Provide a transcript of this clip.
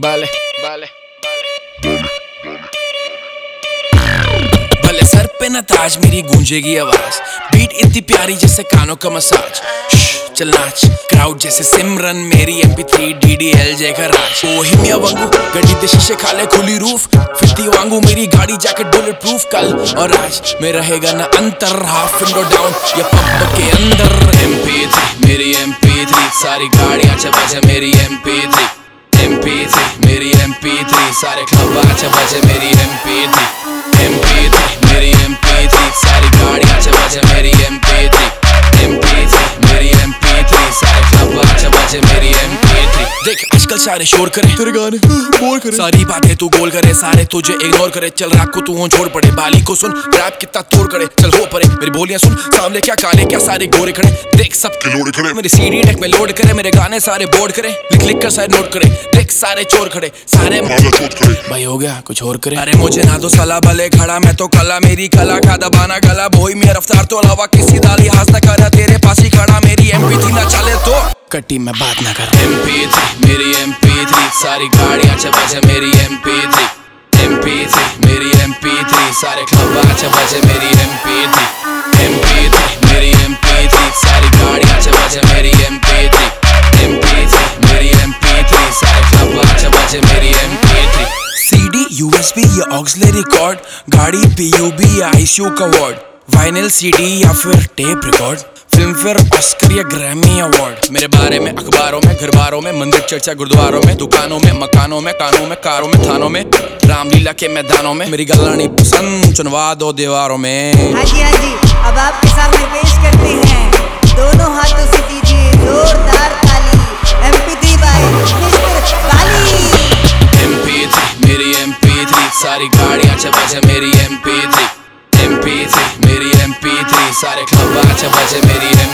Vale, vale, भले sir पे न ताज मेरी गूंजेगी आवाज, बीट इतनी प्यारी जैसे कानों का मसाज। चल नाच क्राउड जैसे सिमरन, मेरी MP3 DDLJ का राज। बोहेमिया वांगू गड्डी दे शीशे खाले खुली रूफ, फिरती वांगू मेरी गाड़ी जैकेट बुलेट प्रूफ। कल और आज में रहेगा ना अंतर, हाफ विंडो डाउन या पब के अंदर। MP3 मेरी MP3 सारी गाड़ियां चबाचे मेरी MP3 मेरी MP3 सारे क्लब आचे बजे मेरी MP3 मेरी MP3 सारी गाड़ियां चबाचे मेरी MP3 मेरी MP3 सारे क्लब आचे बजे मेरी MP3। देख आजकल सारे शोर करे, तेरे गाने बोर करे, सारी बातें तू गोल करे, सारे तुझे इग्नोर करे। चल रात को तू हो छोड़ पड़े, बाली को सुन रैप कितना तोड़ करे। चल हो परे मेरी बोलियां सुन, सामने क्या काले क्या सारे गोरे खड़े। देख सब लोड खड़े, मेरी CD डेक में लोड करे, मेरे गाने सारे बोर्ड करे, लिख लिख कर सारे नोट करे। देख सारे चोर खड़े, सारे भाई हो गया कुछ और करे। अरे मुझे ना दो सलाह भले खड़ा मैं तो कला, मेरी कला का दबाना गला। बोई मेरा रफ्तार तो अलावा किसी दा लिहाज न करा, तेरे पास ही खड़ा मेरी MP3 ना चले तो कट्टी में बात ना कर। MP3 मेरी MP3 सारी गाड़ियां चबाचे मेरी MP3 मेरी MP3 सारे क्लब आचे बजे मेरी MP3 मेरी MP3 सारी गाड़ियां चबाचे मेरी MP3 मेरी MP3 सारे क्लब आचे बजे मेरी MP3। CD USB या ऑक्सिलरी कॉर्ड, गाड़ी PUB या ICU का वार्ड, वाइनिल CD या फिर tape record, Filmfare Oscar या ग्रैमी अवार्ड। मेरे बारे में अखबारों में, घर बारों में, मंदिर चर्चा गुरुद्वारों में, दुकानों में, मकानों में, कानों में, कारों में, थानों में, रामलीला के मैदानों में। मेरी गलानी पसंद चुनवा दो दीवारों में। हाँ जी अब आपके सामने पेश करते हैं, दोनों हाथों से दीजिए जोरदार ताली, MP3 बाय मिस्टर बाली। MP3 मेरी MP3 सारी गाड़ियां चबाचे मेरी MP3 मेरी MP3 सारे क्लब आचे बजे मेरी MP3